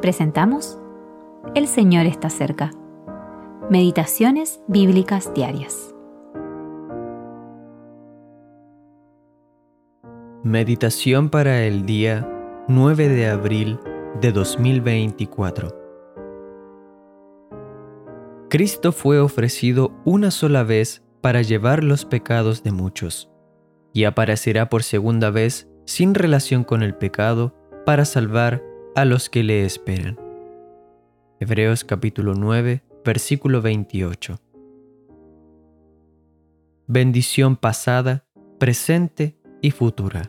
Presentamos El Señor está cerca. Meditaciones bíblicas diarias. Meditación para el día 9 de abril de 2024. Cristo fue ofrecido una sola vez para llevar los pecados de muchos, y aparecerá por segunda vez sin relación con el pecado para salvar a los que le esperan. Hebreos capítulo 9, versículo 28. Bendición pasada, presente y futura.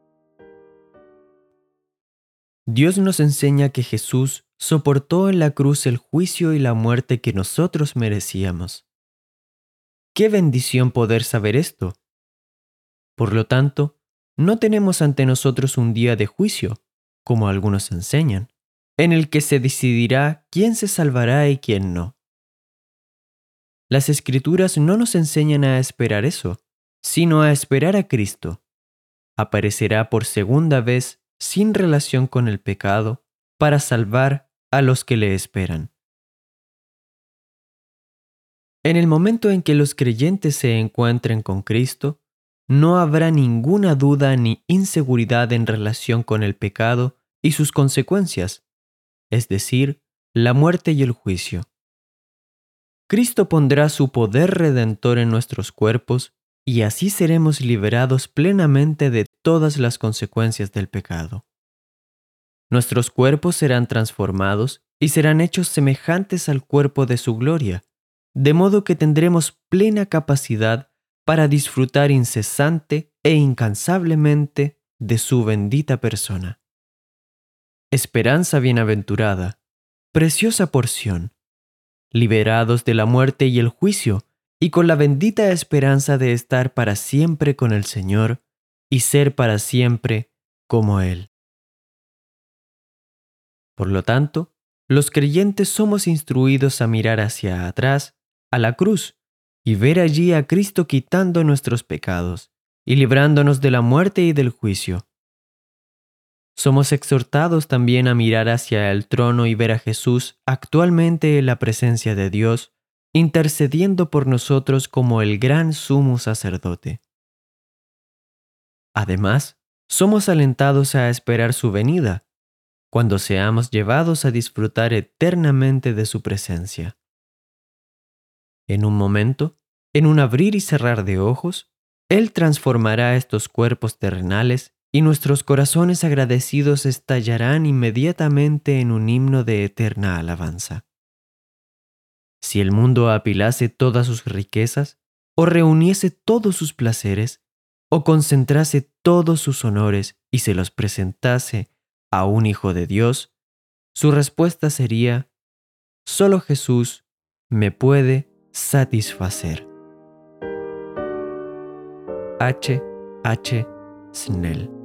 Dios nos enseña que Jesús soportó en la cruz el juicio y la muerte que nosotros merecíamos. ¡Qué bendición poder saber esto! Por lo tanto, no tenemos ante nosotros un día de juicio, como algunos enseñan, en el que se decidirá quién se salvará y quién no. Las Escrituras no nos enseñan a esperar eso, sino a esperar a Cristo. Aparecerá por segunda vez sin relación con el pecado para salvar a los que le esperan. En el momento en que los creyentes se encuentren con Cristo, no habrá ninguna duda ni inseguridad en relación con el pecado y sus consecuencias, es decir, la muerte y el juicio. Cristo pondrá su poder redentor en nuestros cuerpos y así seremos liberados plenamente de todas las consecuencias del pecado. Nuestros cuerpos serán transformados y serán hechos semejantes al cuerpo de su gloria, de modo que tendremos plena capacidad para disfrutar incesante e incansablemente de su bendita persona. Esperanza bienaventurada, preciosa porción, liberados de la muerte y el juicio, y con la bendita esperanza de estar para siempre con el Señor y ser para siempre como Él. Por lo tanto, los creyentes somos instruidos a mirar hacia atrás, a la cruz, y ver allí a Cristo quitando nuestros pecados y librándonos de la muerte y del juicio. Somos exhortados también a mirar hacia el trono y ver a Jesús actualmente en la presencia de Dios, intercediendo por nosotros como el gran sumo sacerdote. Además, somos alentados a esperar su venida, cuando seamos llevados a disfrutar eternamente de su presencia. En un momento, en un abrir y cerrar de ojos, Él transformará estos cuerpos terrenales y nuestros corazones agradecidos estallarán inmediatamente en un himno de eterna alabanza. Si el mundo apilase todas sus riquezas, o reuniese todos sus placeres, o concentrase todos sus honores y se los presentase a un Hijo de Dios, su respuesta sería: solo Jesús me puede satisfacer. H. Snell.